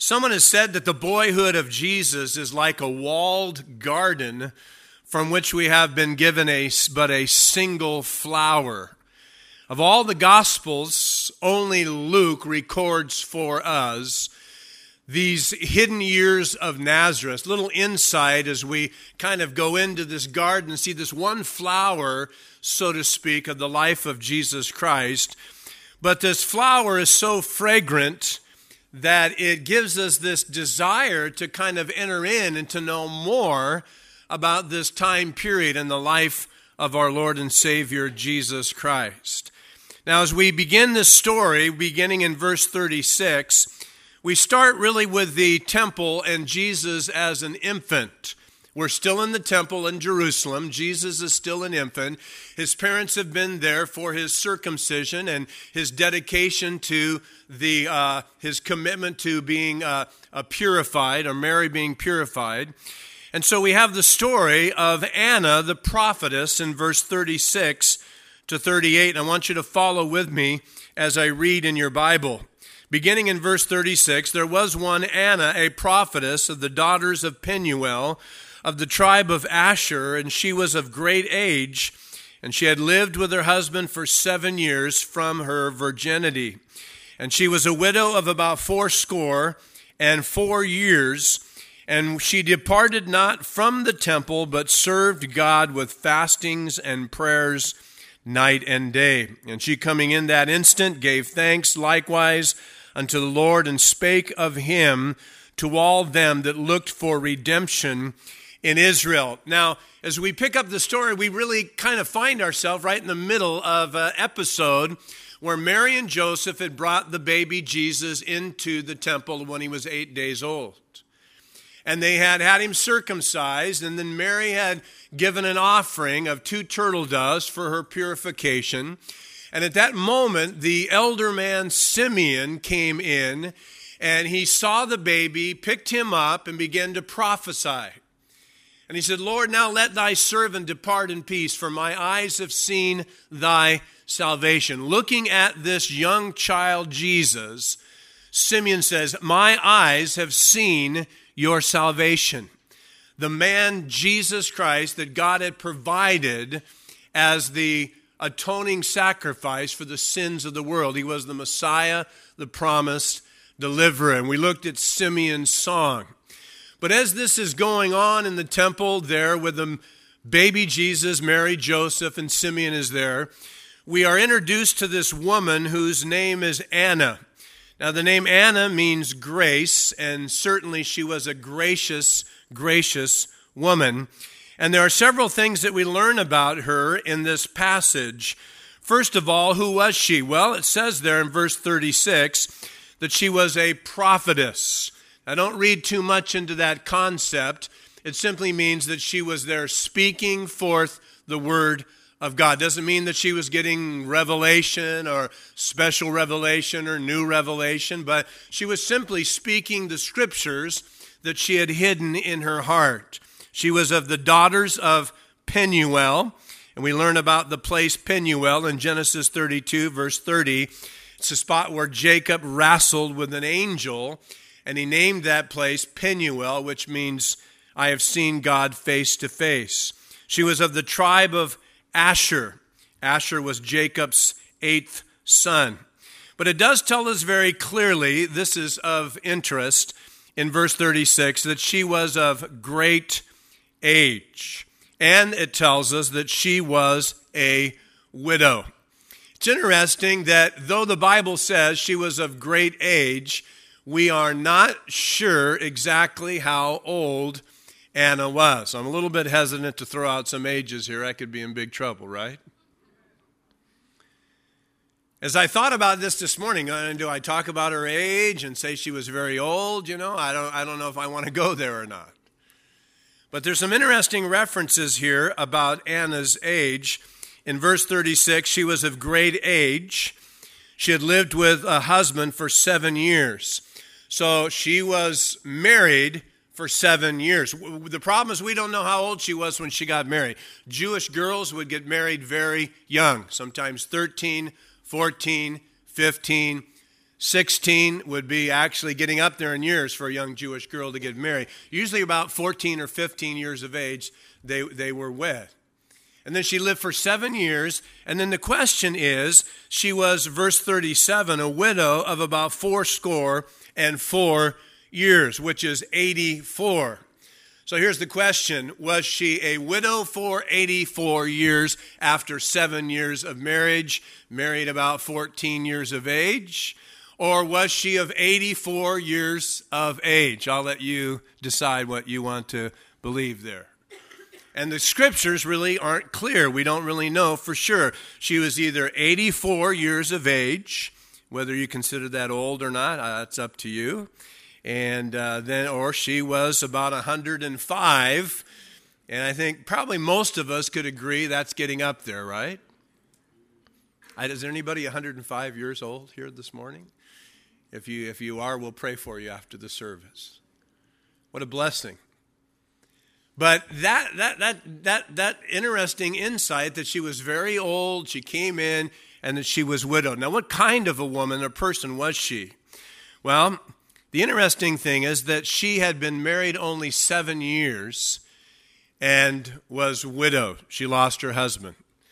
Someone has said that the boyhood of Jesus is like a walled garden from which we have been given but a single flower. Of all the Gospels, only Luke records for us these hidden years of Nazareth. Little insight as we kind of go into this garden and see this one flower, so to speak, of the life of Jesus Christ. But this flower is so fragrant that it gives us this desire to kind of enter in and to know more about this time period in the life of our Lord and Savior, Jesus Christ. Now, as we begin this story, beginning in verse 36, we start really with the temple and Jesus as an infant. We're still in the temple in Jerusalem. Jesus is still an infant. His parents have been there for his circumcision and his dedication to his commitment to being purified, or Mary being purified. And so we have the story of Anna, the prophetess, in verse 36 to 38. I want you to follow with me as I read in your Bible. Beginning in verse 36, there was one Anna, a prophetess of the daughters of Penuel, of the tribe of Asher, and she was of great age, and she had lived with her husband for 7 years from her virginity. And she was a widow of about 84 years, and she departed not from the temple, but served God with fastings and prayers night and day. And she, coming in that instant, gave thanks likewise unto the Lord, and spake of him to all them that looked for redemption in Israel. Now, as we pick up the story, we really kind of find ourselves right in the middle of an episode where Mary and Joseph had brought the baby Jesus into the temple when he was 8 days old. And they had him circumcised, and then Mary had given an offering of 2 turtle doves for her purification. And at that moment, the elder man Simeon came in, and he saw the baby, picked him up, and began to prophesy. And he said, Lord, now let thy servant depart in peace, for my eyes have seen thy salvation. Looking at this young child, Jesus, Simeon says, my eyes have seen your salvation. The man, Jesus Christ, that God had provided as the atoning sacrifice for the sins of the world. He was the Messiah, the promised deliverer. And we looked at Simeon's song. But as this is going on in the temple there with the baby Jesus, Mary, Joseph, and Simeon is there, we are introduced to this woman whose name is Anna. Now, the name Anna means grace, and certainly she was a gracious woman. And there are several things that we learn about her in this passage. First of all, who was she? Well, it says there in verse 36 that she was a prophetess. Now, don't read too much into that concept. It simply means that she was there speaking forth the word of God. Doesn't mean that she was getting revelation or special revelation or new revelation, but she was simply speaking the scriptures that she had hidden in her heart. She was of the daughters of Penuel, and we learn about the place Penuel in Genesis 32, verse 30. It's a spot where Jacob wrestled with an angel, and he named that place Penuel, which means I have seen God face to face. She was of the tribe of Asher. Asher was Jacob's 8th son. But it does tell us very clearly, this is of interest, in verse 36, that she was of great age. And it tells us that she was a widow. It's interesting that though the Bible says she was of great age, we are not sure exactly how old Anna was. I'm a little bit hesitant to throw out some ages here. I could be in big trouble, right? As I thought about this morning, do I talk about her age and say she was very old? I don't know if I want to go there or not. But there's some interesting references here about Anna's age. In verse 36, she was of great age. She had lived with a husband for 7 years. So she was married for 7 years. The problem is we don't know how old she was when she got married. Jewish girls would get married very young, sometimes 13, 14, 15, 16 would be actually getting up there in years for a young Jewish girl to get married. Usually about 14 or 15 years of age, they were wed. And then she lived for 7 years. And then the question is, she was, verse 37, a widow of about 84 years, which is 84. So here's the question. Was she a widow for 84 years after 7 years of marriage, married about 14 years of age? Or was she of 84 years of age? I'll let you decide what you want to believe there. And the scriptures really aren't clear. We don't really know for sure. She was either 84 years of age, whether you consider that old or not, that's up to you. And or she was about 105. And I think probably most of us could agree that's getting up there, right? Is there anybody 105 years old here this morning? If you are, we'll pray for you after the service. What a blessing. But that interesting insight that she was very old, she came in, and that she was widowed. Now, what kind of a woman or person was she? Well, the interesting thing is that she had been married only 7 years and was widowed. She lost her husband.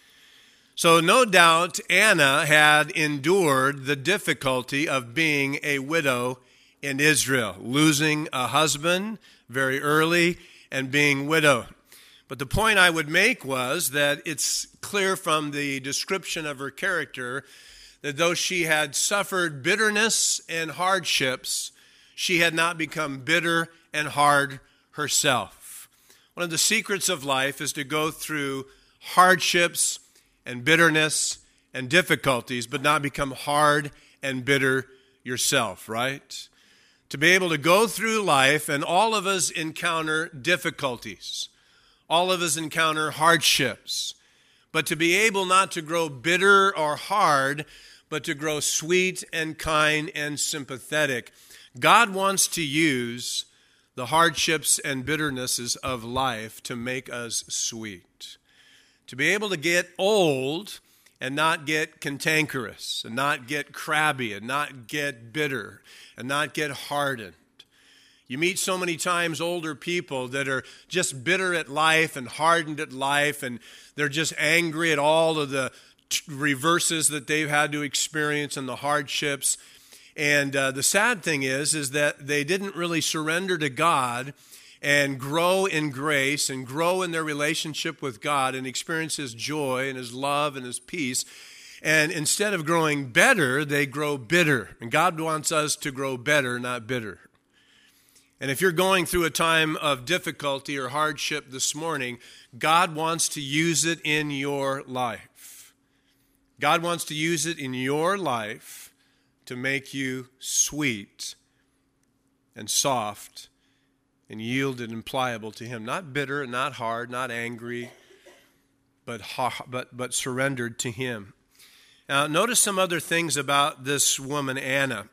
So no doubt Anna had endured the difficulty of being a widow in Israel, losing a husband very early and being widowed. But the point I would make was that it's clear from the description of her character that though she had suffered bitterness and hardships, she had not become bitter and hard herself. One of the secrets of life is to go through hardships and bitterness and difficulties, but not become hard and bitter yourself, right? To be able to go through life, and all of us encounter difficulties. All of us encounter hardships. But to be able not to grow bitter or hard, but to grow sweet and kind and sympathetic. God wants to use the hardships and bitternesses of life to make us sweet. To be able to get old and not get cantankerous, and not get crabby, and not get bitter, and not get hardened. You meet so many times older people that are just bitter at life and hardened at life, and they're just angry at all of the reverses that they've had to experience and the hardships. And the sad thing is that they didn't really surrender to God and grow in grace and grow in their relationship with God and experience His joy and His love and His peace. And instead of growing better, they grow bitter. And God wants us to grow better, not bitter. And if you're going through a time of difficulty or hardship this morning, God wants to use it in your life. God wants to use it in your life to make you sweet and soft and yielded and pliable to Him. Not bitter, not hard, not angry, but surrendered to Him. Now, notice some other things about this woman, Anna.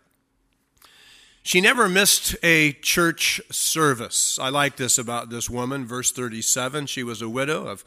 She never missed a church service. I like this about this woman. Verse 37, she was a widow of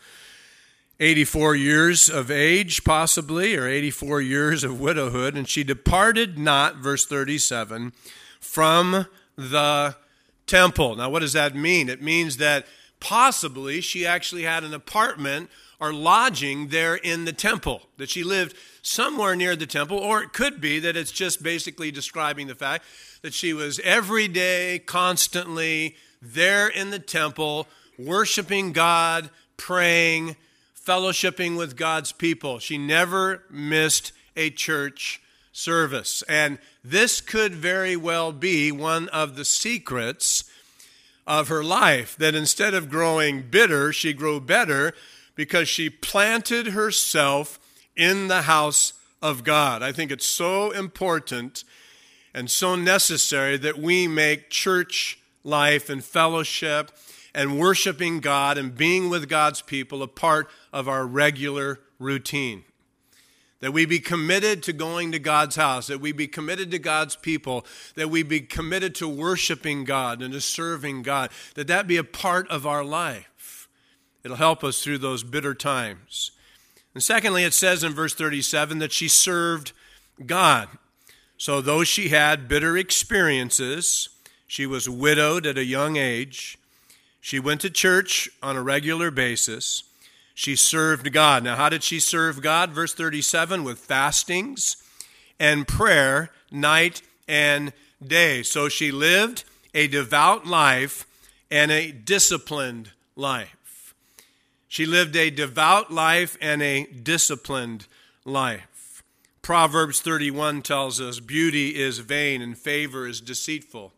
84 years of age, possibly, or 84 years of widowhood, and she departed not, verse 37, from the temple. Now, what does that mean? It means that possibly she actually had an apartment or lodging there in the temple, that she lived somewhere near the temple, or it could be that it's just basically describing the fact that she was every day, constantly there in the temple, worshiping God, praying, fellowshipping with God's people. She never missed a church service. And this could very well be one of the secrets of her life, that instead of growing bitter, she grew better because she planted herself in the house of God. I think it's so important and so necessary that we make church life and fellowship and worshiping God and being with God's people a part of our regular routine. That we be committed to going to God's house, that we be committed to God's people, that we be committed to worshiping God and to serving God, that be a part of our life. It'll help us through those bitter times. And secondly, it says in verse 37 that she served God. So though she had bitter experiences, she was widowed at a young age. She went to church on a regular basis. She served God. Now, how did she serve God? Verse 37, with fastings and prayer night and day. So she lived a devout life and a disciplined life. She lived a devout life and a disciplined life. Proverbs 31 tells us, beauty is vain and favor is deceitful.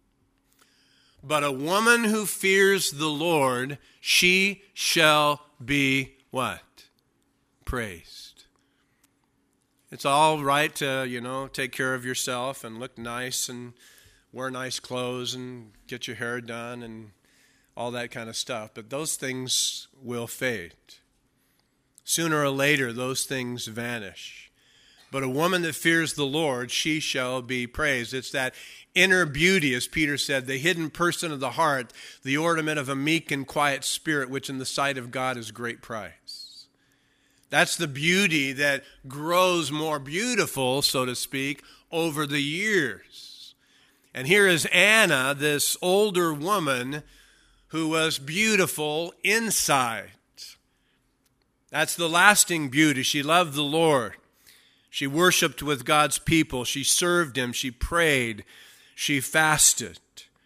But a woman who fears the Lord, she shall be what? Praised. It's all right to, take care of yourself and look nice and wear nice clothes and get your hair done and all that kind of stuff. But those things will fade. Sooner or later, those things vanish. But a woman that fears the Lord, she shall be praised. It's that inner beauty, as Peter said, the hidden person of the heart, the ornament of a meek and quiet spirit, which in the sight of God is great price. That's the beauty that grows more beautiful, so to speak, over the years. And here is Anna, this older woman who was beautiful inside. That's the lasting beauty. She loved the Lord. She worshiped with God's people. She served Him. She prayed. She fasted.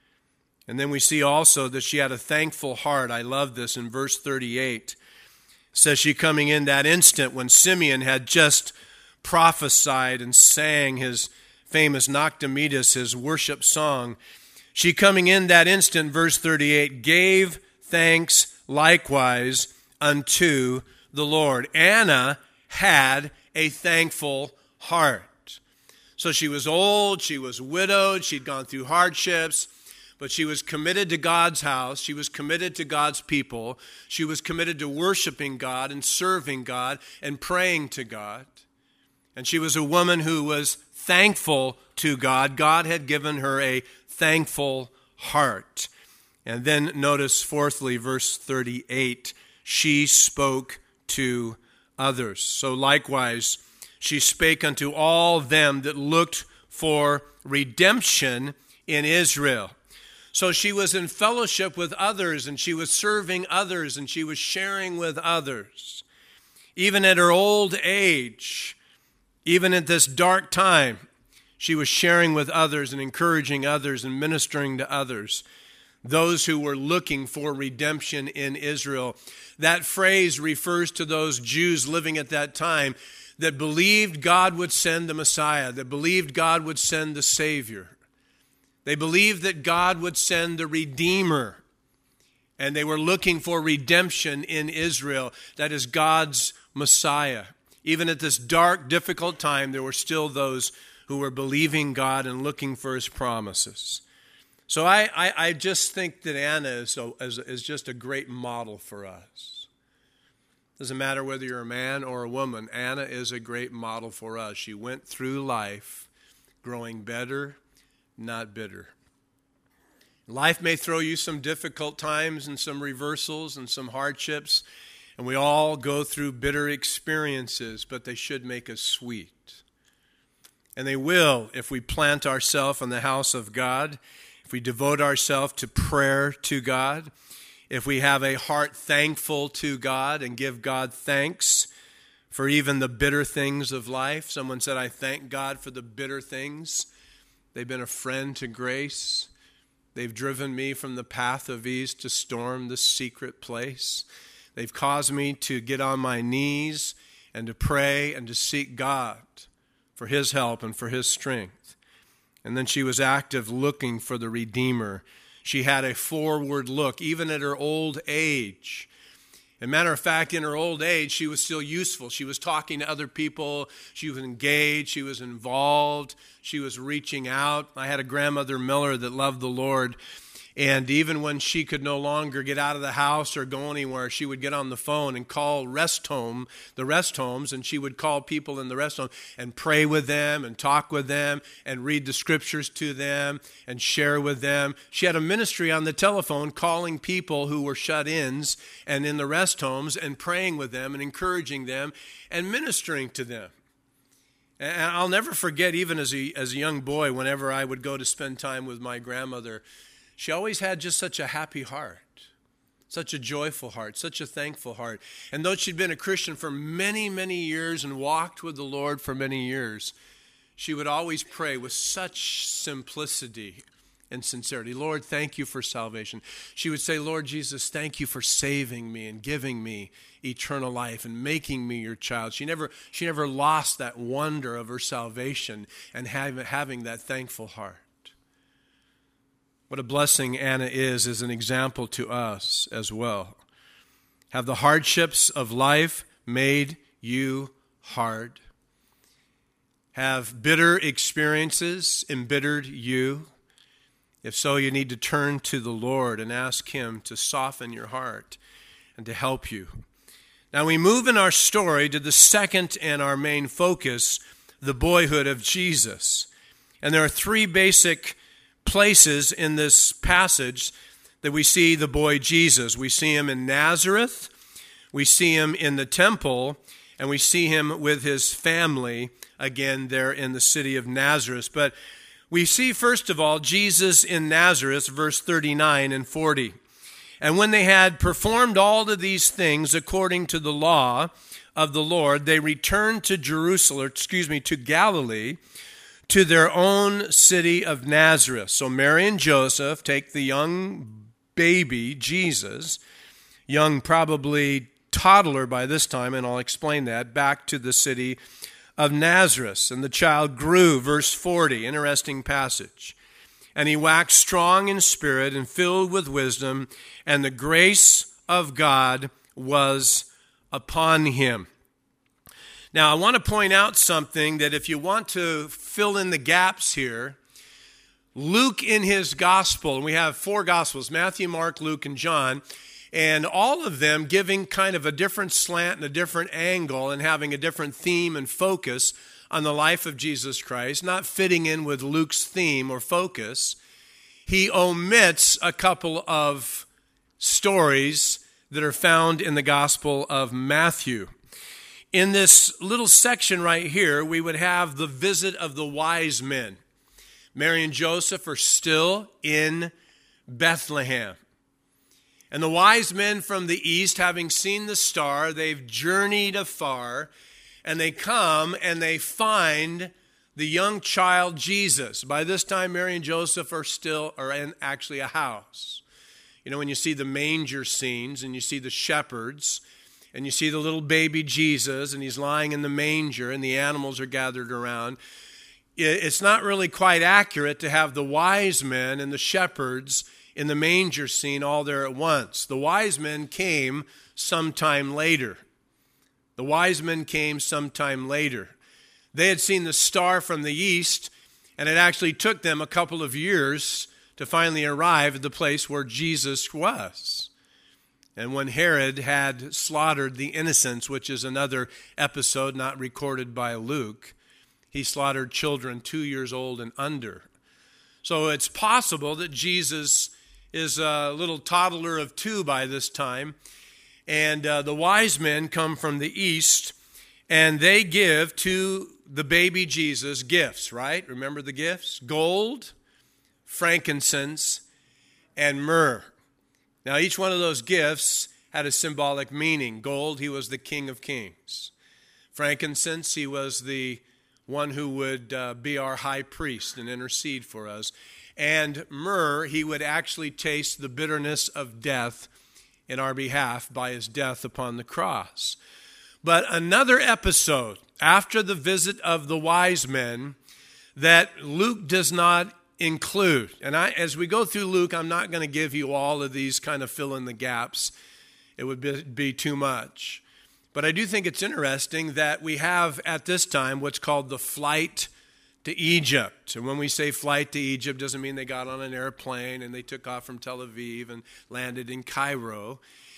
And then we see also that she had a thankful heart. I love this in verse 38. It says she coming in that instant when Simeon had just prophesied and sang his famous Noctimetus, his worship song. She coming in that instant, verse 38, gave thanks likewise unto the Lord. Anna had a thankful heart. So she was old, she was widowed, she'd gone through hardships, but she was committed to God's house, she was committed to God's people, she was committed to worshiping God and serving God and praying to God. And she was a woman who was thankful to God. God had given her a thankful heart. And then notice fourthly, verse 38, she spoke to others. So likewise, she spake unto all them that looked for redemption in Israel. So she was in fellowship with others, and she was serving others, and she was sharing with others. Even at her old age, even at this dark time, she was sharing with others and encouraging others and ministering to others, those who were looking for redemption in Israel. That phrase refers to those Jews living at that time that believed God would send the Messiah, that believed God would send the Savior. They believed that God would send the Redeemer, and they were looking for redemption in Israel. That is God's Messiah. Even at this dark, difficult time, there were still those who were believing God and looking for His promises. So I just think that Anna is just a great model for us. Doesn't matter whether you're a man or a woman, Anna is a great model for us. She went through life growing better, not bitter. Life may throw you some difficult times and some reversals and some hardships, and we all go through bitter experiences, but they should make us sweet. And they will if we plant ourselves in the house of God, if we devote ourselves to prayer to God, if we have a heart thankful to God and give God thanks for even the bitter things of life. Someone said, I thank God for the bitter things. They've been a friend to grace. They've driven me from the path of ease to storm the secret place. They've caused me to get on my knees and to pray and to seek God for His help and for His strength. And then she was active looking for the Redeemer. She had a forward look, even at her old age. As a matter of fact, in her old age, she was still useful. She was talking to other people. She was engaged. She was involved. She was reaching out. I had a grandmother, Miller, that loved the Lord. And even when she could no longer get out of the house or go anywhere, she would get on the phone and call the rest homes, and she would call people in the rest home and pray with them and talk with them and read the scriptures to them and share with them. She had a ministry on the telephone calling people who were shut-ins and in the rest homes and praying with them and encouraging them and ministering to them. And I'll never forget, even as a young boy, whenever I would go to spend time with my grandmother, she always had just such a happy heart, such a joyful heart, such a thankful heart. And though she'd been a Christian for many, many years and walked with the Lord for many years, she would always pray with such simplicity and sincerity. Lord, thank you for salvation. She would say, Lord Jesus, thank you for saving me and giving me eternal life and making me your child. She never lost that wonder of her salvation and having that thankful heart. What a blessing Anna is as an example to us as well. Have the hardships of life made you hard? Have bitter experiences embittered you? If so, you need to turn to the Lord and ask Him to soften your heart and to help you. Now we move in our story to the second and our main focus, the boyhood of Jesus. And there are three basic places in this passage that we see the boy Jesus. We see him in Nazareth, we see him in the temple, and we see him with his family, again, there in the city of Nazareth. But we see, first of all, Jesus in Nazareth, verse 39 and 40. And when they had performed all of these things according to the law of the Lord, they returned to to Galilee, to their own city of Nazareth. So Mary and Joseph take the young baby, Jesus, young probably toddler by this time, and I'll explain that, back to the city of Nazareth. And the child grew, verse 40, interesting passage. And he waxed strong in spirit and filled with wisdom, and the grace of God was upon him. Now, I want to point out something that if you want to fill in the gaps here, Luke in his gospel, and we have 4 gospels, Matthew, Mark, Luke, and John, and all of them giving kind of a different slant and a different angle and having a different theme and focus on the life of Jesus Christ, not fitting in with Luke's theme or focus. He omits a couple of stories that are found in the Gospel of Matthew. In this little section right here, we would have the visit of the wise men. Mary and Joseph are still in Bethlehem. And the wise men from the east, having seen the star, they've journeyed afar, and they come and they find the young child Jesus. By this time, Mary and Joseph are in actually a house. You know, when you see the manger scenes and you see the shepherds and you see the little baby Jesus and he's lying in the manger and the animals are gathered around, it's not really quite accurate to have the wise men and the shepherds in the manger scene all there at once. The wise men came sometime later. The wise men came sometime later. They had seen the star from the east, and it actually took them a couple of years to finally arrive at the place where Jesus was. And when Herod had slaughtered the innocents, which is another episode not recorded by Luke, he slaughtered children 2 years old and under. So it's possible that Jesus is a little toddler of 2 by this time, and the wise men come from the east, and they give to the baby Jesus gifts, right? Remember the gifts? Gold, frankincense, and myrrh. Now, each one of those gifts had a symbolic meaning. Gold, he was the King of Kings. Frankincense, he was the one who would be our high priest and intercede for us. And myrrh, he would actually taste the bitterness of death in our behalf by his death upon the cross. But another episode after the visit of the wise men that Luke does not include. And as we go through Luke, I'm not going to give you all of these kind of fill in the gaps. It would be too much. But I do think it's interesting that we have at this time what's called the flight to Egypt. And when we say flight to Egypt, doesn't mean they got on an airplane and they took off from Tel Aviv and landed in Cairo.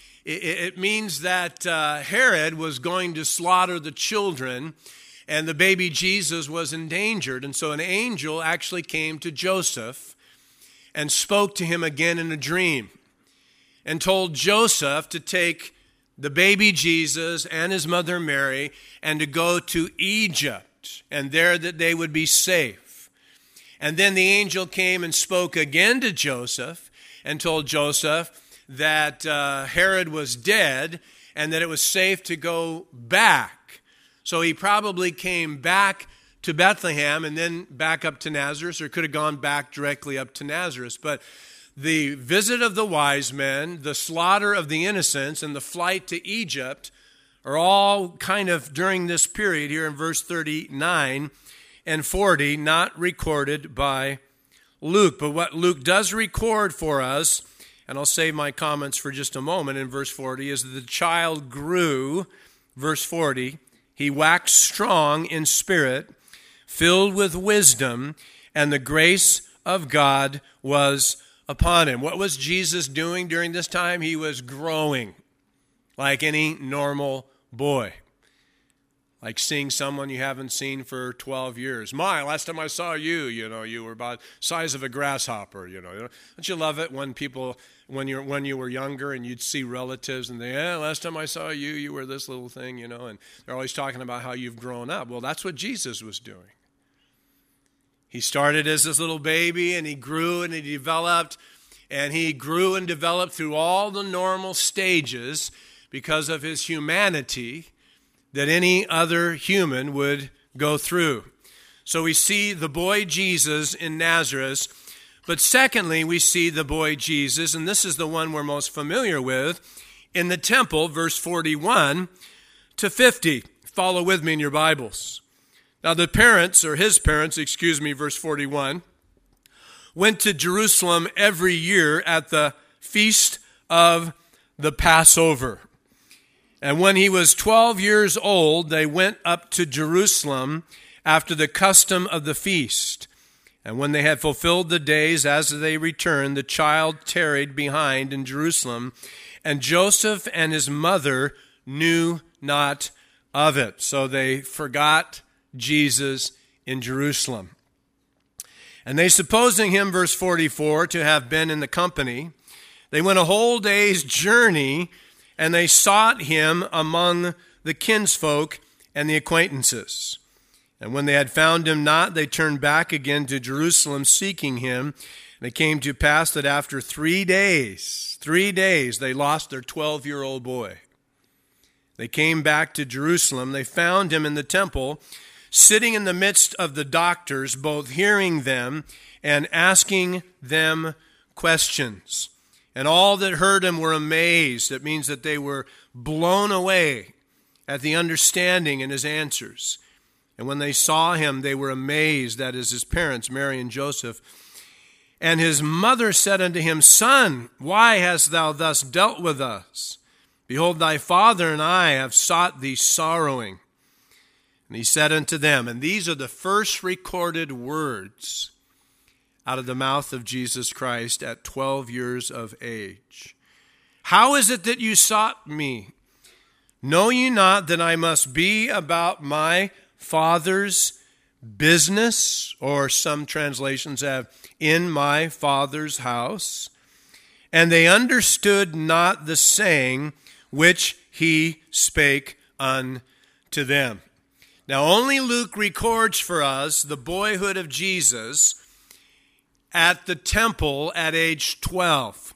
It means that Herod was going to slaughter the children, and the baby Jesus was endangered. And so an angel actually came to Joseph and spoke to him again in a dream and told Joseph to take the baby Jesus and his mother Mary and to go to Egypt. Egypt, and there that they would be safe. And then the angel came and spoke again to Joseph and told Joseph that Herod was dead and that it was safe to go back. So he probably came back to Bethlehem and then back up to Nazareth, or could have gone back directly up to Nazareth. But the visit of the wise men, the slaughter of the innocents, and the flight to Egypt are all kind of during this period here in verse 39 and 40, not recorded by Luke. But what Luke does record for us, and I'll save my comments for just a moment in verse 40, is that the child grew, verse 40, he waxed strong in spirit, filled with wisdom, and the grace of God was upon him. What was Jesus doing during this time? He was growing like any normal boy. Like seeing someone you haven't seen for 12 years. Last time I saw you, you were about the size of a grasshopper, Don't you love it when people, when you were younger and you'd see relatives and last time I saw you, you were this little thing, and they're always talking about how you've grown up. Well, that's what Jesus was doing. He started as this little baby, and he grew and he developed, and he grew and developed through all the normal stages because of his humanity that any other human would go through. So we see the boy Jesus in Nazareth, but secondly, we see the boy Jesus, and this is the one we're most familiar with, in the temple, verse 41 to 50. Follow with me in your Bibles. Now the parents, or his parents, verse 41, went to Jerusalem every year at the feast of the Passover. And when he was 12 years old, they went up to Jerusalem after the custom of the feast. And when they had fulfilled the days as they returned, the child tarried behind in Jerusalem, and Joseph and his mother knew not of it. So they forgot Jesus in Jerusalem. And they, supposing him, verse 44, to have been in the company, they went a whole day's journey, and they sought him among the kinsfolk and the acquaintances. And when they had found him not, they turned back again to Jerusalem, seeking him. And it came to pass that after 3 days, they lost their 12-year-old boy. They came back to Jerusalem. They found him in the temple, sitting in the midst of the doctors, both hearing them and asking them questions. And all that heard him were amazed. That means that they were blown away at the understanding in his answers. And when they saw him, they were amazed, that is his parents, Mary and Joseph. And his mother said unto him, Son, why hast thou thus dealt with us? Behold, thy father and I have sought thee sorrowing. And he said unto them, and these are the first recorded words out of the mouth of Jesus Christ at 12 years of age. How is it that you sought me? Know ye not that I must be about my Father's business? Or some translations have, in my Father's house. And they understood not the saying which he spake unto them. Now, only Luke records for us the boyhood of Jesus at the temple at age 12.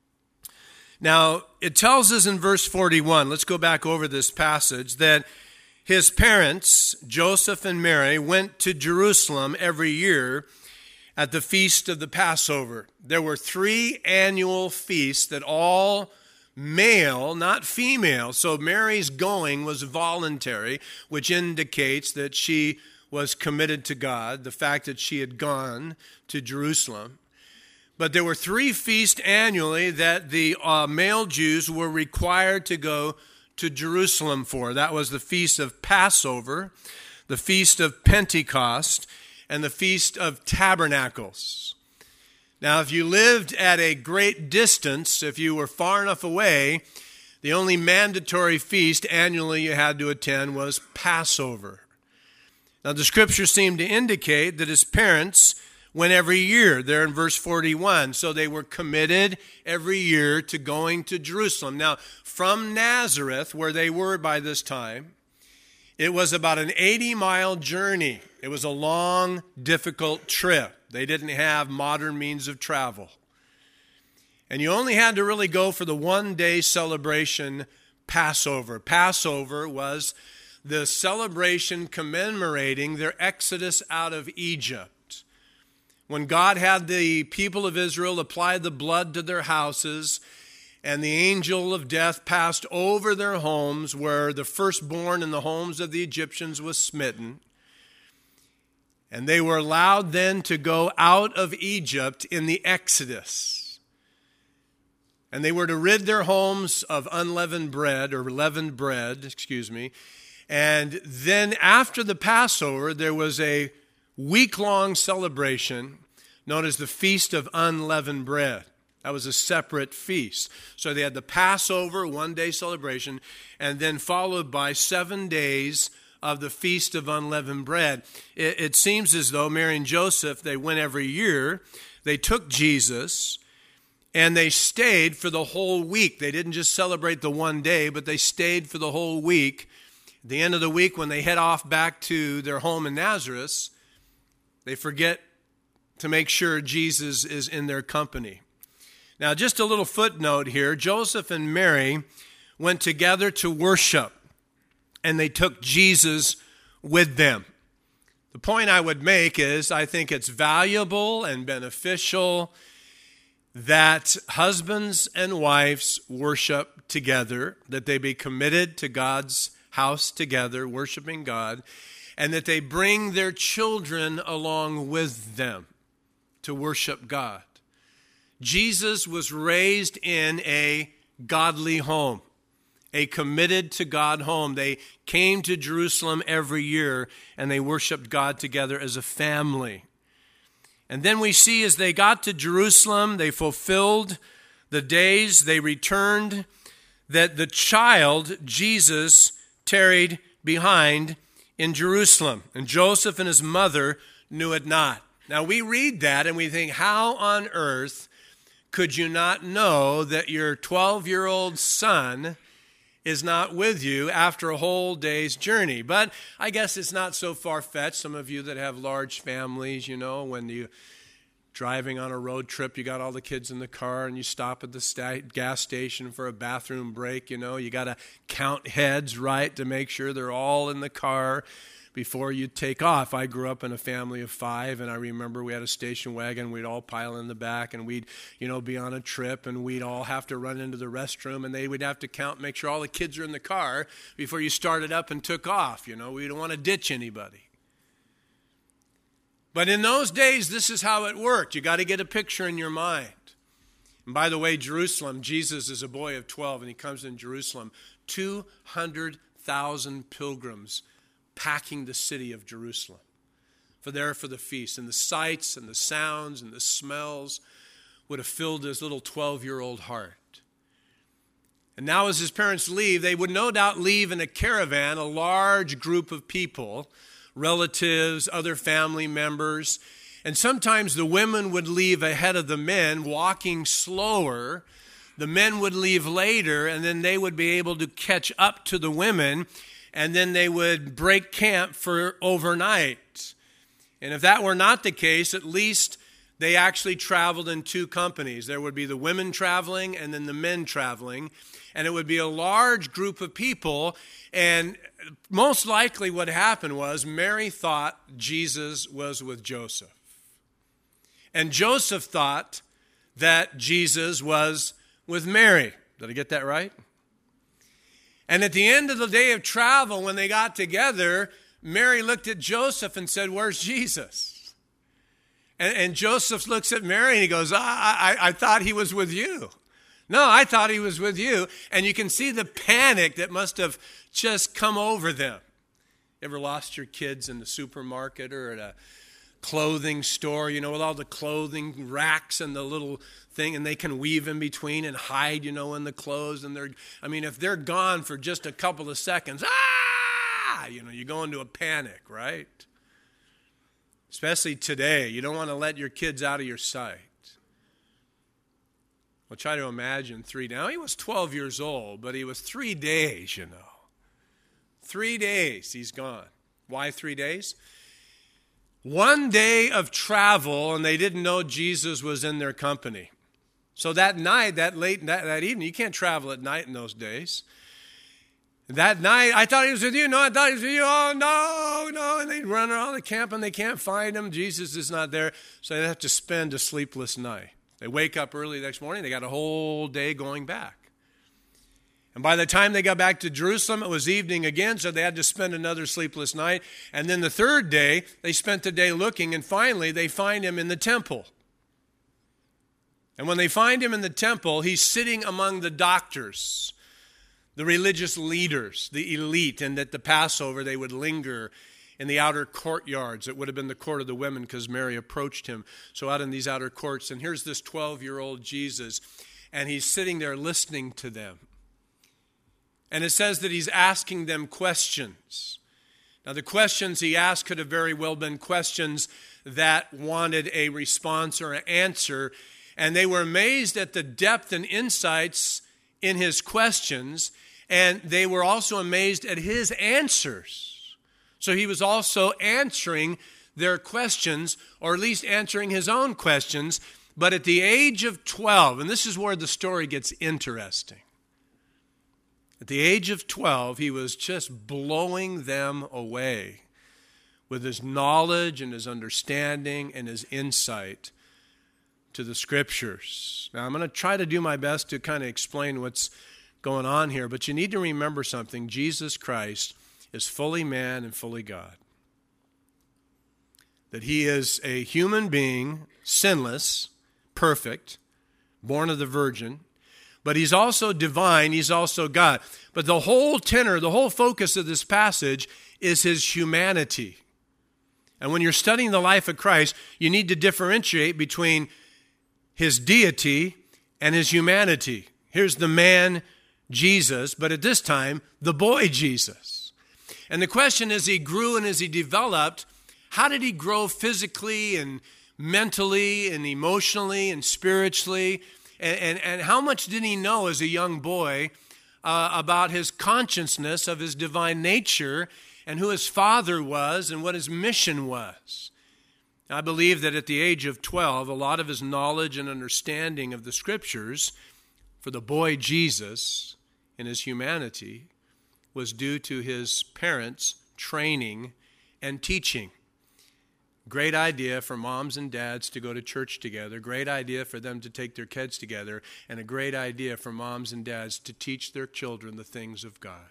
Now, it tells us in verse 41, let's go back over this passage, that his parents, Joseph and Mary, went to Jerusalem every year at the feast of the Passover. There were 3 annual feasts that all male, not female. So Mary's going was voluntary, which indicates that she was committed to God, the fact that she had gone to Jerusalem. But there were 3 feasts annually that the male Jews were required to go to Jerusalem for. That was the Feast of Passover, the Feast of Pentecost, and the Feast of Tabernacles. Now, if you lived at a great distance, if you were far enough away, the only mandatory feast annually you had to attend was Passover. Now, the scriptures seem to indicate that his parents went every year, there in verse 41. So they were committed every year to going to Jerusalem. Now, from Nazareth, where they were by this time, It was about an 80-mile journey. It was a long, difficult trip. They didn't have modern means of travel. And you only had to really go for the one-day celebration, Passover. Passover was the celebration commemorating their exodus out of Egypt. When God had the people of Israel apply the blood to their houses, and the angel of death passed over their homes, where the firstborn in the homes of the Egyptians was smitten, and they were allowed then to go out of Egypt in the Exodus. And they were to rid their homes of unleavened bread, or leavened bread, And then after the Passover, there was a week-long celebration known as the Feast of Unleavened Bread. That was a separate feast. So they had the Passover, one-day celebration, and then followed by 7 days of the Feast of Unleavened Bread. It seems as though Mary and Joseph, they went every year. They took Jesus, and they stayed for the whole week. They didn't just celebrate the one day, but they stayed for the whole week. At the end of the week, when they head off back to their home in Nazareth, they forget to make sure Jesus is in their company. Now, just a little footnote here. Joseph and Mary went together to worship, and they took Jesus with them. The point I would make is I think it's valuable and beneficial that husbands and wives worship together, that they be committed to God's house together, worshiping God, and that they bring their children along with them to worship God. Jesus was raised in a godly home, a committed to God home. They came to Jerusalem every year, and they worshiped God together as a family. And then we see as they got to Jerusalem, they fulfilled the days, they returned, that the child, Jesus, tarried behind in Jerusalem. And Joseph and his mother knew it not. Now we read that and we think, how on earth could you not know that your 12-year-old son is not with you after a whole day's journey? But I guess it's not so far-fetched. Some of you that have large families, when you driving on a road trip, you got all the kids in the car and you stop at the gas station for a bathroom break, you got to count heads, right, to make sure they're all in the car before you take off. I grew up in a family of 5, and I remember we had a station wagon. We'd all pile in the back, and we'd, be on a trip, and we'd all have to run into the restroom, and they would have to count, make sure all the kids are in the car before you started up and took off. We don't want to ditch anybody. But in those days, this is how it worked. You got to get a picture in your mind. And by the way, Jerusalem, Jesus is a boy of 12, and he comes in Jerusalem. 200,000 pilgrims packing the city of Jerusalem for the feast. And the sights and the sounds and the smells would have filled his little 12-year-old heart. And now as his parents leave, they would no doubt leave in a caravan, a large group of people, relatives, other family members. And sometimes the women would leave ahead of the men, walking slower. The men would leave later, and then they would be able to catch up to the women, and then they would break camp for overnight. And if that were not the case, at least they actually traveled in 2 companies. There would be the women traveling and then the men traveling. And it would be a large group of people. And most likely what happened was Mary thought Jesus was with Joseph. And Joseph thought that Jesus was with Mary. Did I get that right? And at the end of the day of travel, when they got together, Mary looked at Joseph and said, "Where's Jesus?" And Joseph looks at Mary and he goes, I thought he was with you. No, I thought he was with you. And you can see the panic that must have just come over them. Ever lost your kids in the supermarket or at a clothing store, with all the clothing racks and the little thing, and they can weave in between and hide, in the clothes. And if they're gone for just a couple of seconds, you go into a panic, right? Especially today. You don't want to let your kids out of your sight. Well, try to imagine now he was 12 years old, but he was 3 days, 3 days he's gone. Why 3 days? 1 day of travel, and they didn't know Jesus was in their company. So that night, that evening, you can't travel at night in those days. That night, I thought he was with you. No, I thought he was with you. Oh, no. And they run around the camp and they can't find him. Jesus is not there. So they have to spend a sleepless night. They wake up early the next morning. They got a whole day going back. And by the time they got back to Jerusalem, it was evening again, so they had to spend another sleepless night. And then the third day, they spent the day looking, and finally they find him in the temple. And when they find him in the temple, he's sitting among the doctors, the religious leaders, the elite, and at the Passover they would linger in the outer courtyards. It would have been the court of the women because Mary approached him. So out in these outer courts, and here's this 12-year-old Jesus, and he's sitting there listening to them. And it says that he's asking them questions. Now, the questions he asked could have very well been questions that wanted a response or an answer. And they were amazed at the depth and insights in his questions. And they were also amazed at his answers. So he was also answering their questions, or at least answering his own questions. But at the age of 12, and this is where the story gets interesting. At the age of 12, he was just blowing them away with his knowledge and his understanding and his insight to the Scriptures. Now, I'm going to try to do my best to kind of explain what's going on here, but you need to remember something. Jesus Christ is fully man and fully God. That he is a human being, sinless, perfect, born of the Virgin, but he's also divine, he's also God. But the whole tenor, the whole focus of this passage is his humanity. And when you're studying the life of Christ, you need to differentiate between his deity and his humanity. Here's the man Jesus, but at this time, the boy Jesus. And the question as he grew and as he developed, how did he grow physically and mentally and emotionally and spiritually? And how much did he know as a young boy about his consciousness of his divine nature and who his father was and what his mission was? I believe that at the age of 12, a lot of his knowledge and understanding of the Scriptures for the boy Jesus in his humanity was due to his parents' training and teaching. Great idea for moms and dads to go to church together. Great idea for them to take their kids together. And a great idea for moms and dads to teach their children the things of God.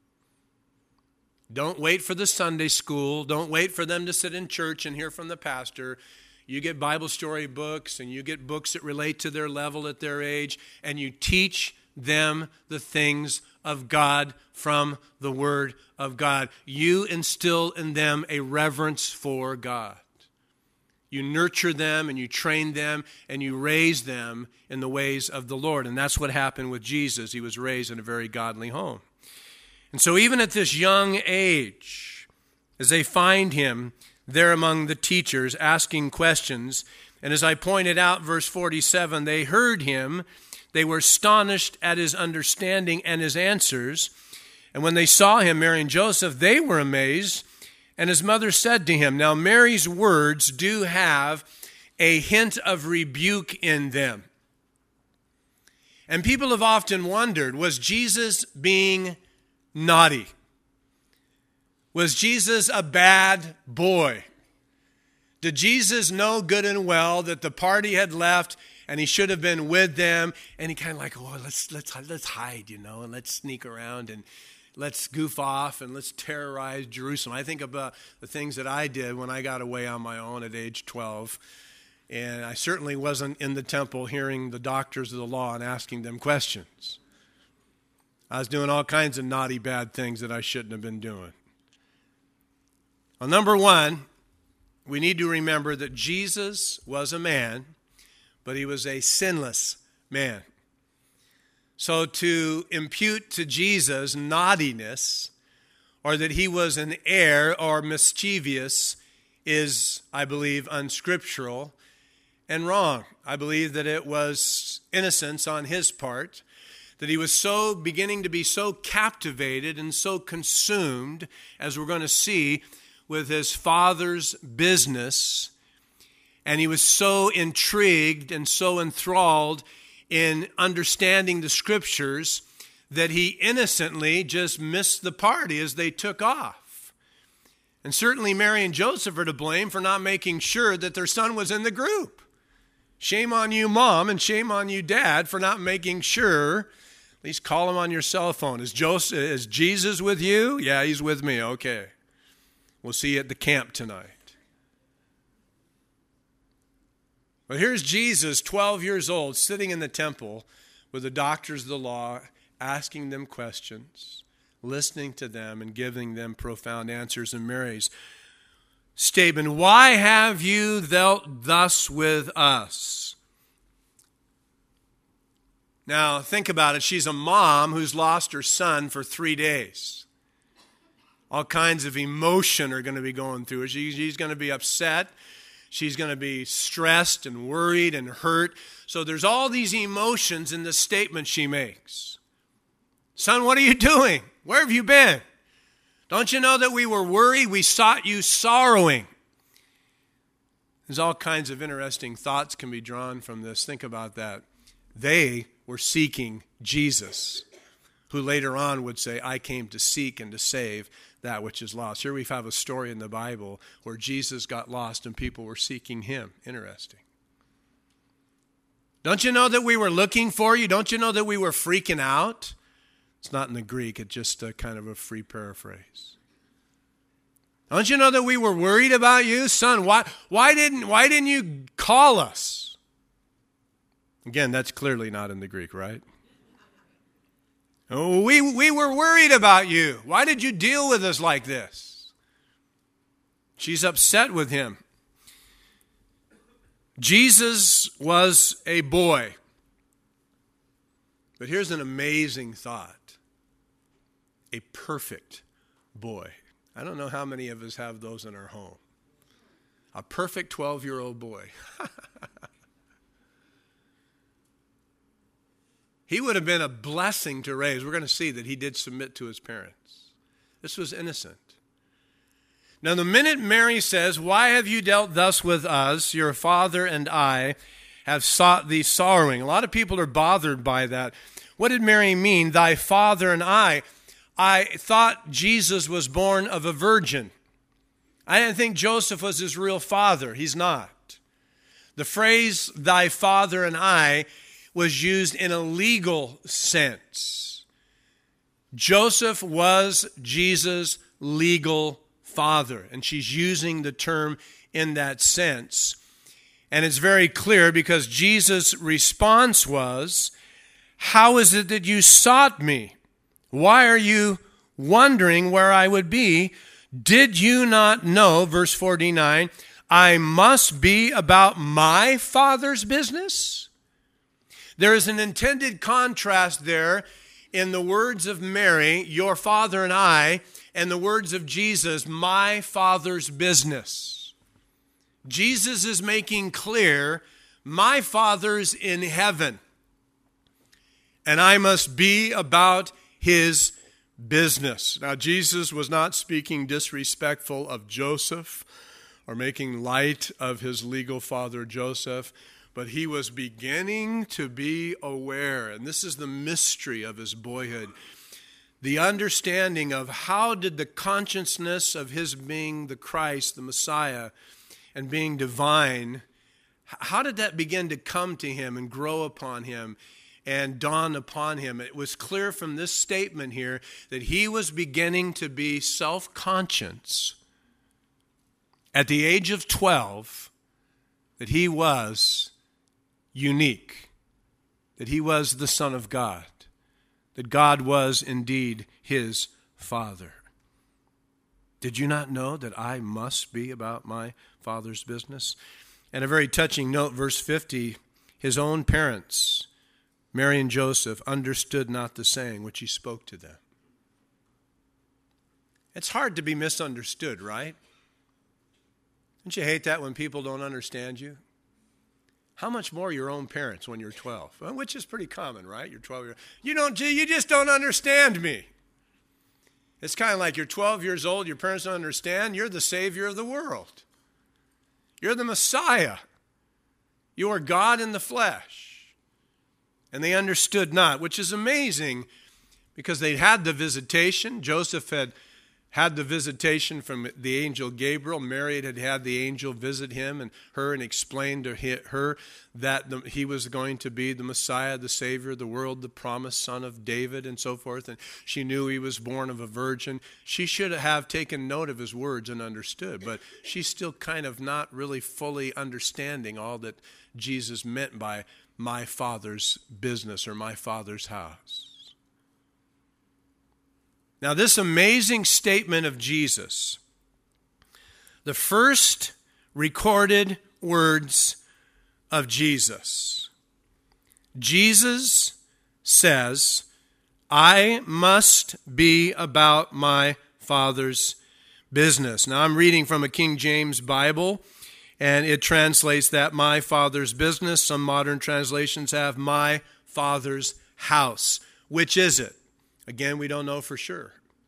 Don't wait for the Sunday school. Don't wait for them to sit in church and hear from the pastor. You get Bible story books and you get books that relate to their level at their age, and you teach them the things of God from the Word of God. You instill in them a reverence for God. You nurture them and you train them and you raise them in the ways of the Lord. And that's what happened with Jesus. He was raised in a very godly home. And so even at this young age, as they find him there among the teachers asking questions, and as I pointed out, verse 47, they heard him, they were astonished at his understanding and his answers. And when they saw him, Mary and Joseph, they were amazed. And his mother said to him, now Mary's words do have a hint of rebuke in them. And people have often wondered, was Jesus being naughty? Was Jesus a bad boy? Did Jesus know good and well that the party had left and he should have been with them? And he kind of like, oh, let's hide, and let's sneak around and let's goof off and let's terrorize Jerusalem. I think about the things that I did when I got away on my own at age 12. And I certainly wasn't in the temple hearing the doctors of the law and asking them questions. I was doing all kinds of naughty, bad things that I shouldn't have been doing. Well, number one, we need to remember that Jesus was a man, but he was a sinless man. So to impute to Jesus naughtiness, or that he was an heir or mischievous, is, I believe, unscriptural and wrong. I believe that it was innocence on his part, that he was so beginning to be so captivated and so consumed, as we're going to see, with his Father's business, and he was so intrigued and so enthralled in understanding the Scriptures that he innocently just missed the party as they took off. And certainly Mary and Joseph are to blame for not making sure that their son was in the group. Shame on you, Mom, and shame on you, Dad, for not making sure. At least call him on your cell phone. Is Jesus with you? Yeah, he's with me. Okay. We'll see you at the camp tonight. But here's Jesus, 12 years old, sitting in the temple with the doctors of the law, asking them questions, listening to them, and giving them profound answers. And Mary's statement, why have you dealt thus with us? Now, think about it. She's a mom who's lost her son for 3 days. All kinds of emotion are going to be going through her. She's going to be upset. She's going to be stressed and worried and hurt. So there's all these emotions in the statement she makes. Son, what are you doing? Where have you been? Don't you know that we were worried? We sought you sorrowing. There's all kinds of interesting thoughts can be drawn from this. Think about that. They were seeking Jesus, who later on would say, I came to seek and to save that which is lost. Here we have a story in the Bible where Jesus got lost and people were seeking him. Interesting. Don't you know that we were looking for you? Don't you know that we were freaking out? It's not in the Greek. It's just a kind of a free paraphrase. Don't you know that we were worried about you? Son, why didn't you call us? Again, that's clearly not in the Greek, right? Oh, we were worried about you. Why did you deal with us like this? She's upset with him. Jesus was a boy. But here's an amazing thought. A perfect boy. I don't know how many of us have those in our home. A perfect 12-year-old boy. He would have been a blessing to raise. We're going to see that he did submit to his parents. This was innocent. Now, the minute Mary says, why have you dealt thus with us? Your father and I have sought thee sorrowing. A lot of people are bothered by that. What did Mary mean? Thy father and I. I thought Jesus was born of a virgin. I didn't think Joseph was his real father. He's not. The phrase, thy father and I, was used in a legal sense. Joseph was Jesus' legal father, and she's using the term in that sense. And it's very clear because Jesus' response was, how is it that you sought me? Why are you wondering where I would be? Did you not know, verse 49, I must be about my Father's business? There is an intended contrast there in the words of Mary, your father and I, and the words of Jesus, my Father's business. Jesus is making clear, my Father's in heaven, and I must be about his business. Now, Jesus was not speaking disrespectful of Joseph or making light of his legal father Joseph, but he was beginning to be aware, and this is the mystery of his boyhood, the understanding of how did the consciousness of his being the Christ, the Messiah, and being divine, how did that begin to come to him and grow upon him and dawn upon him? It was clear from this statement here that he was beginning to be self-conscious at the age of 12, that he was unique, that he was the Son of God, that God was indeed his Father. Did you not know that I must be about my Father's business? And a very touching note, verse 50, his own parents, Mary and Joseph, understood not the saying which he spoke to them. It's hard to be misunderstood, right? Don't you hate that when people don't understand you? How much more your own parents when you're 12? Well, which is pretty common, right? You're 12 you just don't understand me. It's kind of like you're 12 years old, your parents don't understand. You're the Savior of the world. You're the Messiah. You are God in the flesh. And they understood not, which is amazing because they had the visitation. Joseph had the visitation from the angel Gabriel. Mary had the angel visit him and her and explain to her that he was going to be the Messiah, the Savior of the world, the promised son of David and so forth. And she knew he was born of a virgin. She should have taken note of his words and understood, but she's still kind of not really fully understanding all that Jesus meant by my Father's business or my Father's house. Now, this amazing statement of Jesus, the first recorded words of Jesus. Jesus says, I must be about my Father's business. Now, I'm reading from a King James Bible, and it translates that my Father's business. Some modern translations have my Father's house. Which is it? Again, we don't know for sure.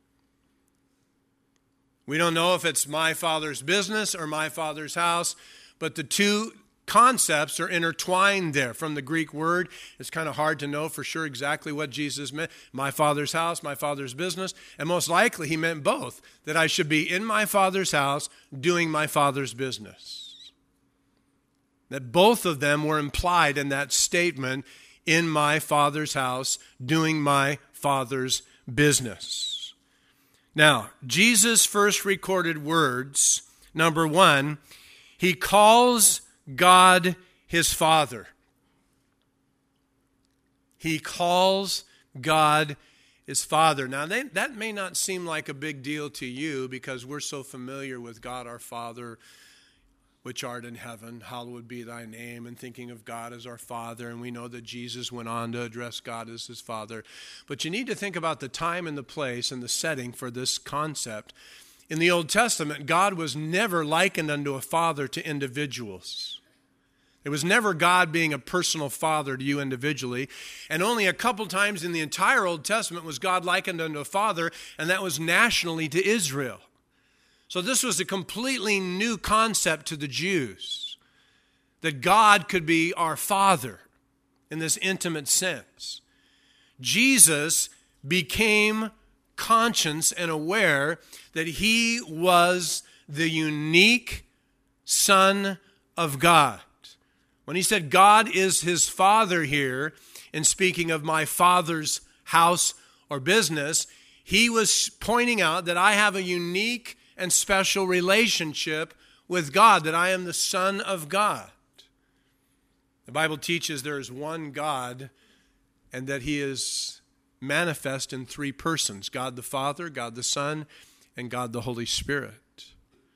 We don't know if it's my Father's business or my Father's house, but the two concepts are intertwined there. From the Greek word, it's kind of hard to know for sure exactly what Jesus meant. My Father's house, my Father's business, and most likely he meant both, that I should be in my Father's house doing my Father's business. That both of them were implied in that statement, in my Father's house, doing my Father's business. Now, Jesus' first recorded words, number one, he calls God his Father. He calls God his Father. Now, that may not seem like a big deal to you because we're so familiar with God our Father, which art in heaven, hallowed be thy name, and thinking of God as our Father. And we know that Jesus went on to address God as his Father. But you need to think about the time and the place and the setting for this concept. In the Old Testament, God was never likened unto a father to individuals. It was never God being a personal father to you individually. And only a couple times in the entire Old Testament was God likened unto a father, and that was nationally to Israel. So this was a completely new concept to the Jews, that God could be our Father in this intimate sense. Jesus became conscious and aware that he was the unique Son of God. When he said God is his Father here, in speaking of my Father's house or business, he was pointing out that I have a unique and special relationship with God, that I am the Son of God. The Bible teaches there is one God and that he is manifest in three persons: God the Father, God the Son, and God the Holy Spirit.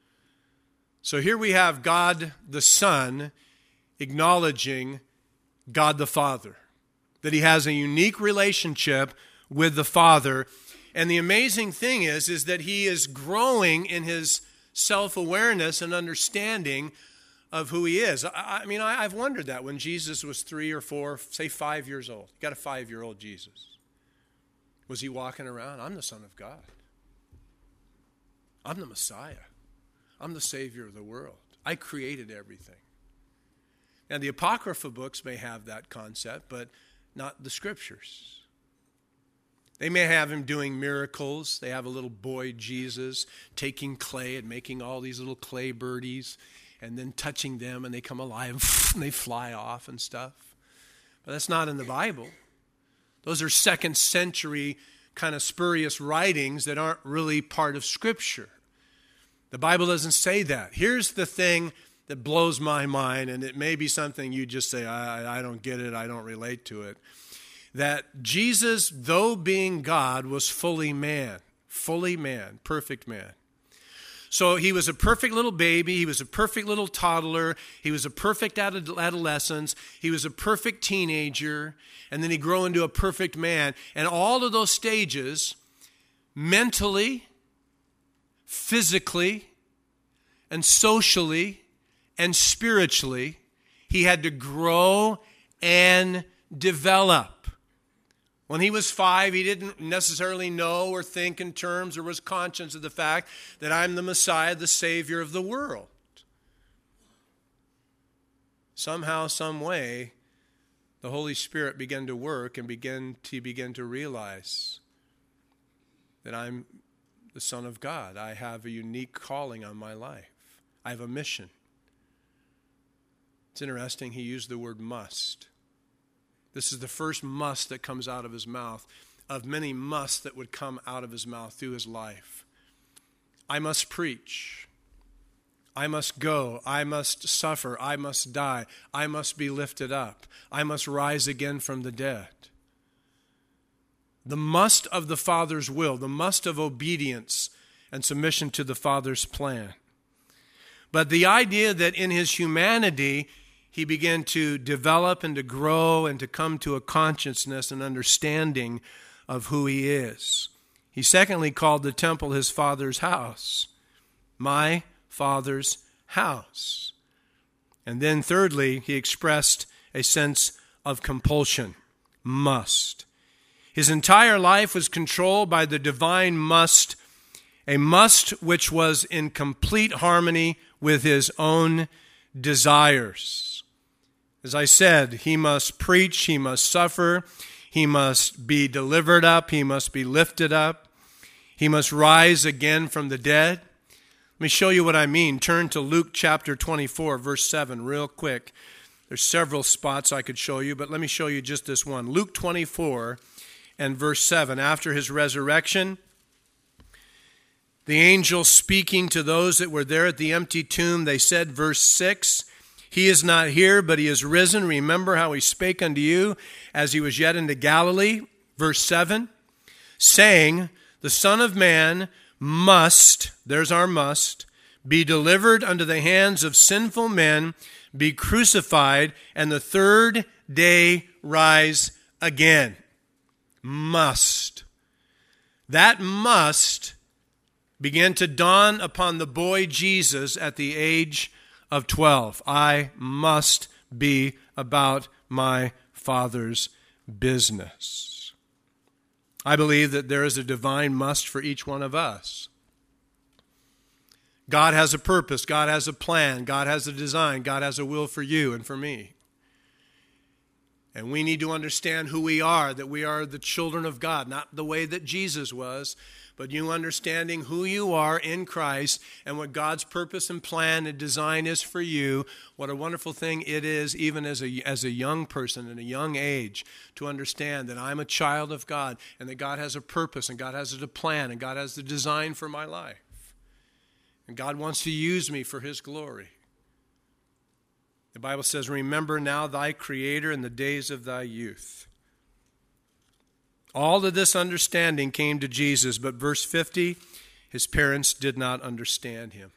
So here we have God the Son acknowledging God the Father, that he has a unique relationship with the Father. And the amazing thing is that he is growing in his self-awareness and understanding of who he is. I've wondered that when Jesus was 3 or 4, say 5 years old. You got a 5-year-old Jesus. Was he walking around? I'm the Son of God. I'm the Messiah. I'm the Savior of the world. I created everything. Now, the Apocrypha books may have that concept, but not the Scriptures. They may have him doing miracles. They have a little boy Jesus taking clay and making all these little clay birdies and then touching them and they come alive and they fly off and stuff. But that's not in the Bible. Those are 2nd century kind of spurious writings that aren't really part of Scripture. The Bible doesn't say that. Here's the thing that blows my mind, and it may be something you just say, I don't get it, I don't relate to it. That Jesus, though being God, was fully man, perfect man. So he was a perfect little baby, he was a perfect little toddler, he was a perfect adolescence, he was a perfect teenager, and then he grew into a perfect man. And all of those stages, mentally, physically, and socially, and spiritually, he had to grow and develop. When he was 5, he didn't necessarily know or think in terms or was conscious of the fact that I'm the Messiah, the Savior of the world. Somehow, some way, the Holy Spirit began to work and began to realize that I'm the Son of God. I have a unique calling on my life. I have a mission. It's interesting, he used the word must. This is the first must that comes out of his mouth, of many musts that would come out of his mouth through his life. I must preach. I must go. I must suffer. I must die. I must be lifted up. I must rise again from the dead. The must of the Father's will, the must of obedience and submission to the Father's plan. But the idea that in his humanity, he began to develop and to grow and to come to a consciousness and understanding of who he is. He secondly called the temple his Father's house. My Father's house. And then thirdly, he expressed a sense of compulsion. Must. His entire life was controlled by the divine must, a must which was in complete harmony with his own desires. As I said, he must preach, he must suffer, he must be delivered up, he must be lifted up, he must rise again from the dead. Let me show you what I mean. Turn to Luke chapter 24, verse 7, real quick. There's several spots I could show you, but let me show you just this one. Luke 24 and verse 7. After his resurrection, the angel speaking to those that were there at the empty tomb, they said, verse 6, He is not here, but he is risen. Remember how he spake unto you as he was yet into Galilee. Verse 7, saying, the Son of Man must, there's our must, be delivered unto the hands of sinful men, be crucified, and the third day rise again. Must. That must began to dawn upon the boy Jesus at the age of 12. I must be about my Father's business. I believe that there is a divine must for each one of us. God has a purpose. God has a plan. God has a design. God has a will for you and for me. And we need to understand who we are, that we are the children of God, not the way that Jesus was, but you understanding who you are in Christ and what God's purpose and plan and design is for you. What a wonderful thing it is, even as a young person in a young age, to understand that I'm a child of God and that God has a purpose and God has a plan and God has the design for my life. And God wants to use me for his glory. The Bible says, remember now thy Creator in the days of thy youth. All of this understanding came to Jesus, but verse 50, his parents did not understand him.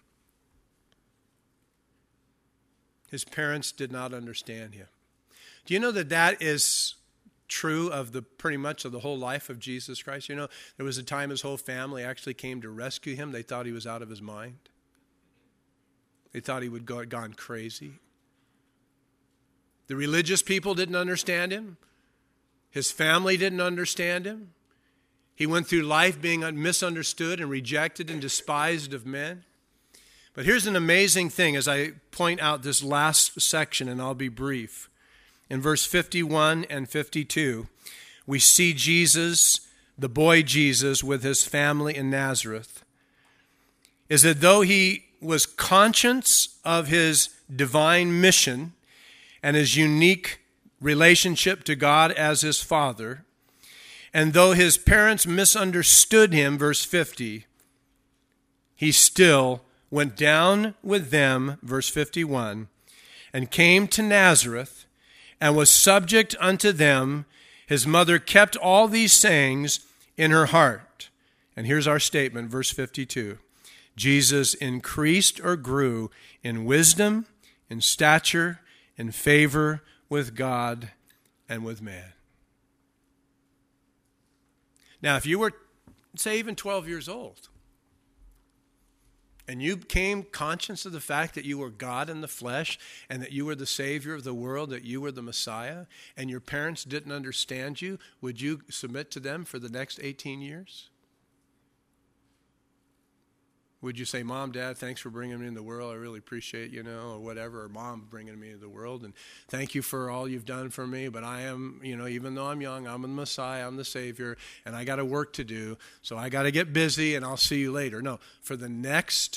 His parents did not understand him. Do you know that that is true of pretty much of the whole life of Jesus Christ? You know, there was a time his whole family actually came to rescue him. They thought he was out of his mind. They thought he would go gone crazy. The religious people didn't understand him. His family didn't understand him. He went through life being misunderstood and rejected and despised of men. But here's an amazing thing as I point out this last section, and I'll be brief. In verse 51 and 52, we see Jesus, the boy Jesus, with his family in Nazareth. Is that though he was conscious of his divine mission and his unique relationship to God as his father, and though his parents misunderstood him, verse 50, he still went down with them, verse 51, and came to Nazareth, and was subject unto them. His mother kept all these sayings in her heart. And here's our statement, verse 52. Jesus increased or grew in wisdom, in stature, in favor with God and with man. Now, if you were, say, even 12 years old, and you became conscious of the fact that you were God in the flesh and that you were the Savior of the world, that you were the Messiah, and your parents didn't understand you, would you submit to them for the next 18 years? Would you say, Mom, Dad, thanks for bringing me in the world. I really appreciate, or whatever, or Mom bringing me into the world. And thank you for all you've done for me. But I am, even though I'm young, I'm the Messiah, I'm the Savior, and I got a work to do. So I got to get busy, and I'll see you later. No, for the next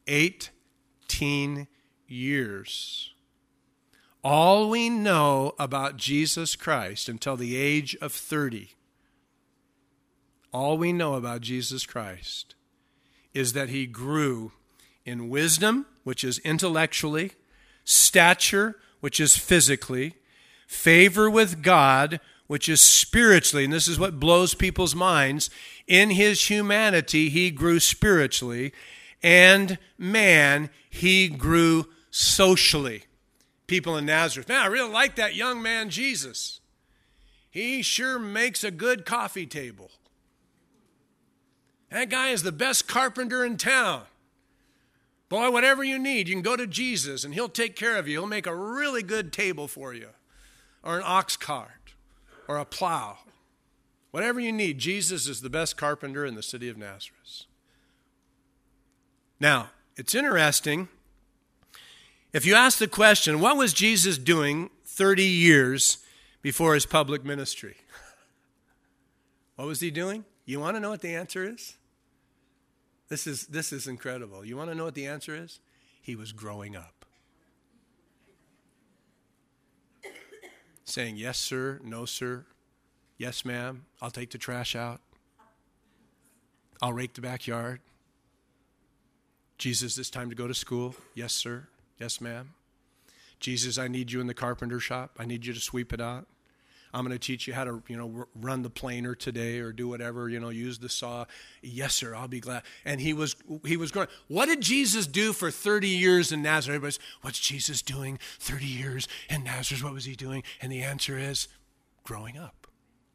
18 years, all we know about Jesus Christ until the age of 30, all we know about Jesus Christ is that he grew in wisdom, which is intellectually, stature, which is physically, favor with God, which is spiritually, and this is what blows people's minds. In his humanity, he grew spiritually, and man, he grew socially. People in Nazareth, man, I really like that young man, Jesus. He sure makes a good coffee table. That guy is the best carpenter in town. Boy, whatever you need, you can go to Jesus and he'll take care of you. He'll make a really good table for you, or an ox cart, or a plow. Whatever you need, Jesus is the best carpenter in the city of Nazareth. Now, it's interesting. If you ask the question, what was Jesus doing 30 years before his public ministry? What was he doing? You want to know what the answer is? This is incredible. You want to know what the answer is? He was growing up. Saying, yes, sir, no, sir, yes, ma'am, I'll take the trash out. I'll rake the backyard. Jesus, it's time to go to school. Yes, sir, yes, ma'am. Jesus, I need you in the carpenter shop. I need you to sweep it out. I'm going to teach you how to, run the planer today, or do whatever, use the saw. Yes, sir, I'll be glad. And he was growing. What did Jesus do for 30 years in Nazareth? Everybody's, what's Jesus doing 30 years in Nazareth? What was he doing? And the answer is growing up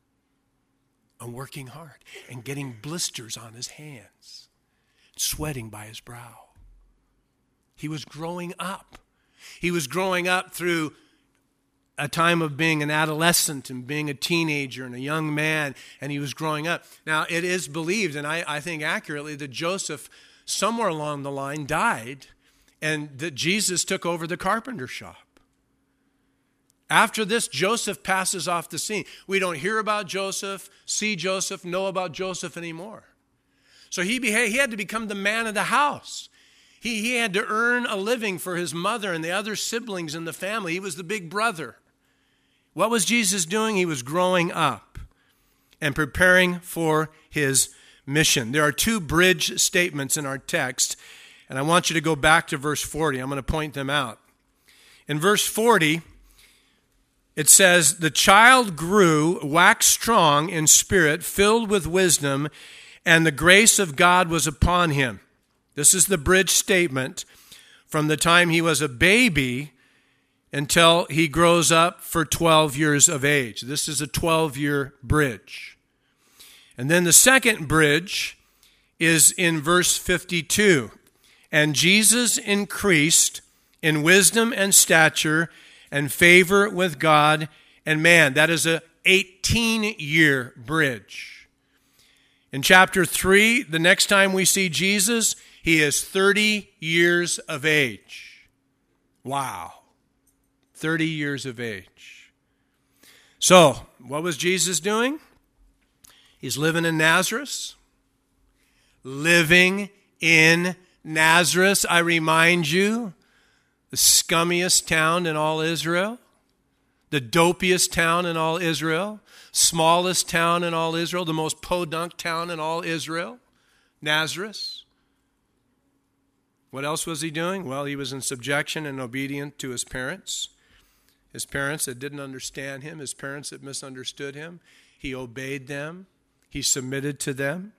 and working hard and getting blisters on his hands, sweating by his brow. He was growing up. He was growing up through a time of being an adolescent and being a teenager and a young man, and he was growing up. Now, it is believed, and I think accurately, that Joseph, somewhere along the line, died, and that Jesus took over the carpenter shop. After this, Joseph passes off the scene. We don't hear about Joseph, see Joseph, know about Joseph anymore. So he had to become the man of the house. He had to earn a living for his mother and the other siblings in the family. He was the big brother. What was Jesus doing? He was growing up and preparing for his mission. There are two bridge statements in our text, and I want you to go back to verse 40. I'm going to point them out. In verse 40, it says, the child grew, waxed strong in spirit, filled with wisdom, and the grace of God was upon him. This is the bridge statement from the time he was a baby until he grows up for 12 years of age. This is a 12-year bridge. And then the second bridge is in verse 52. And Jesus increased in wisdom and stature and favor with God and man. That is a 18-year bridge. In chapter 3, the next time we see Jesus, he is 30 years of age. Wow. 30 years of age. So, what was Jesus doing? He's living in Nazareth. Living in Nazareth, I remind you, the scummiest town in all Israel, the dopiest town in all Israel, smallest town in all Israel, the most podunk town in all Israel, Nazareth. What else was he doing? Well, he was in subjection and obedient to his parents. His parents that didn't understand him, his parents that misunderstood him. He obeyed them. He submitted to them.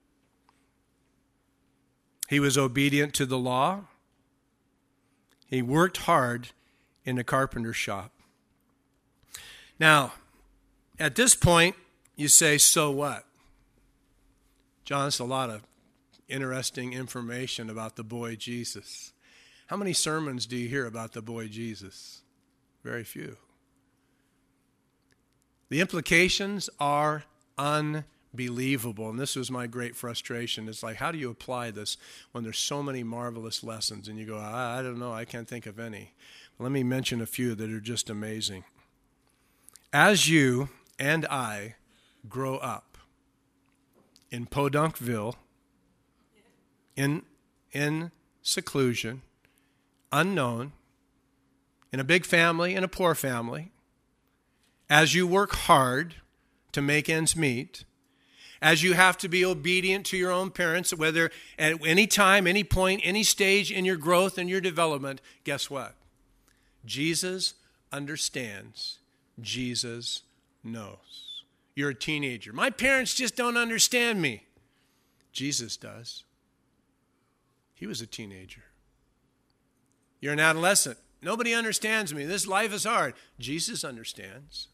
He was obedient to the law. He worked hard in the carpenter shop. Now, at this point, you say, so what? John, it's a lot of interesting information about the boy Jesus. How many sermons do you hear about the boy Jesus? Very few. The implications are unbelievable, and this was my great frustration. It's like, how do you apply this when there's so many marvelous lessons? And you go, I don't know, I can't think of any. Let me mention a few that are just amazing. As you and I grow up in Podunkville, in seclusion, unknown, in a big family, in a poor family, as you work hard to make ends meet, as you have to be obedient to your own parents, whether at any time, any point, any stage in your growth and your development, guess what? Jesus understands. Jesus knows. You're a teenager. My parents just don't understand me. Jesus does. He was a teenager. You're an adolescent. Nobody understands me. This life is hard. Jesus understands.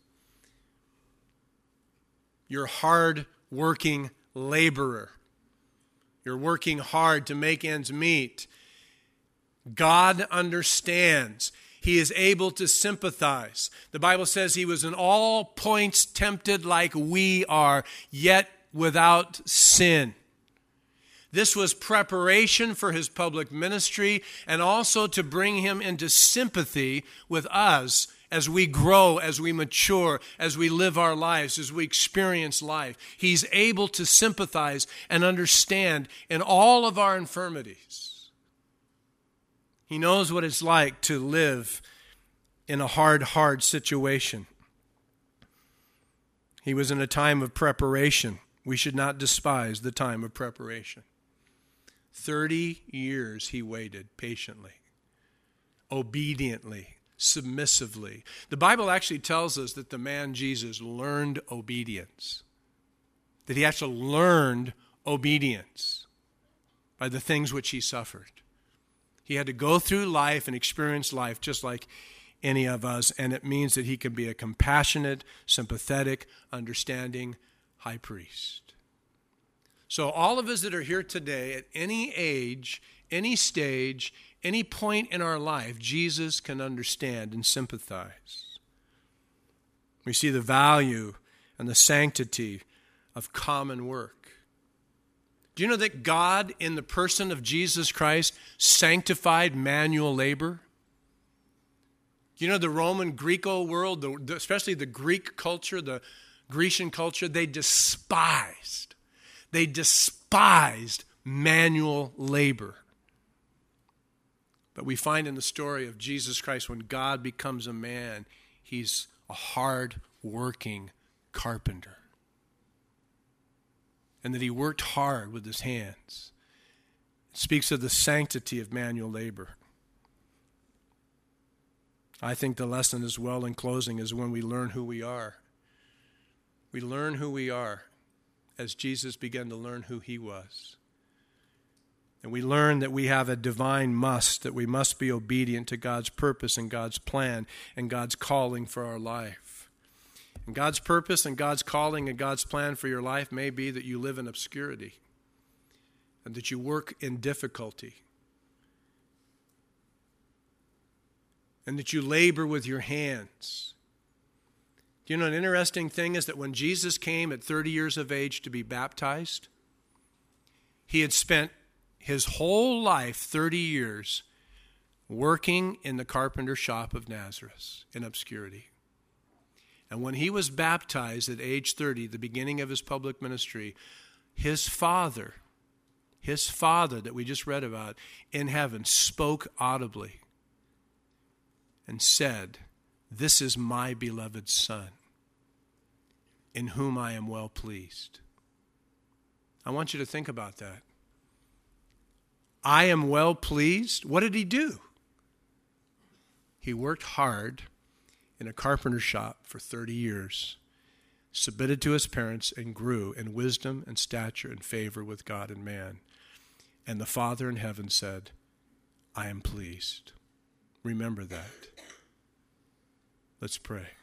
You're a hard-working laborer. You're working hard to make ends meet. God understands. He is able to sympathize. The Bible says he was in all points tempted like we are, yet without sin. This was preparation for his public ministry and also to bring him into sympathy with us as we grow, as we mature, as we live our lives, as we experience life. He's able to sympathize and understand in all of our infirmities. He knows what it's like to live in a hard situation. He was in a time of preparation. We should not despise the time of preparation. 30 years he waited patiently, obediently, submissively. The Bible actually tells us that the man Jesus learned obedience, that he actually learned obedience by the things which he suffered. He had to go through life and experience life just like any of us, and it means that he can be a compassionate, sympathetic, understanding high priest. So all of us that are here today, at any age, any stage, any point in our life, Jesus can understand and sympathize. We see the value and the sanctity of common work. Do you know that God, in the person of Jesus Christ, sanctified manual labor? You know, the Roman Greco world, especially the Greek culture, the Grecian culture, they despised manual labor. But we find in the story of Jesus Christ, when God becomes a man, he's a hard-working carpenter. And that he worked hard with his hands. It speaks of the sanctity of manual labor. I think the lesson as well in closing is when we learn who we are. We learn who we are as Jesus began to learn who he was. And we learn that we have a divine must, that we must be obedient to God's purpose and God's plan and God's calling for our life. And God's purpose and God's calling and God's plan for your life may be that you live in obscurity and that you work in difficulty and that you labor with your hands. Do you know an interesting thing is that when Jesus came at 30 years of age to be baptized, he had spent his whole life, 30 years, working in the carpenter shop of Nazareth in obscurity. And when he was baptized at age 30, the beginning of his public ministry, his father that we just read about in heaven spoke audibly and said, "This is my beloved Son, in whom I am well pleased." I want you to think about that. I am well pleased. What did he do? He worked hard in a carpenter shop for 30 years, submitted to his parents, and grew in wisdom and stature and favor with God and man. And the Father in heaven said, "I am pleased." Remember that. Let's pray.